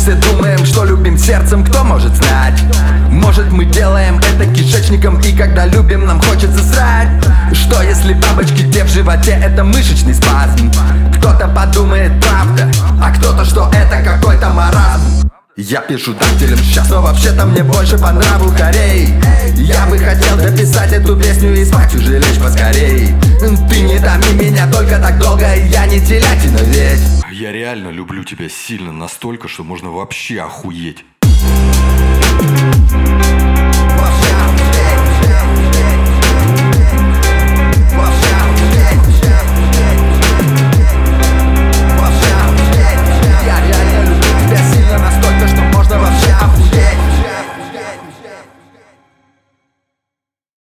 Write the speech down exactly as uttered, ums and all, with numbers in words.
все думаем, что любим сердцем, кто может знать? Может, мы делаем это кишечником, и когда любим, нам хочется срать. Что если бабочки те в животе — это мышечный спазм? Кто-то подумает, правда, а кто-то, что это какой-то маразм. Я пишу дактилем сейчас, но вообще-то мне больше по нраву хорей. Я бы хотел дописать эту песню и спать уже лечь поскорей. Ты не томи меня только так долго, и я не телятина ведь. Я реально люблю тебя сильно, настолько, что можно вообще охуеть. Вообще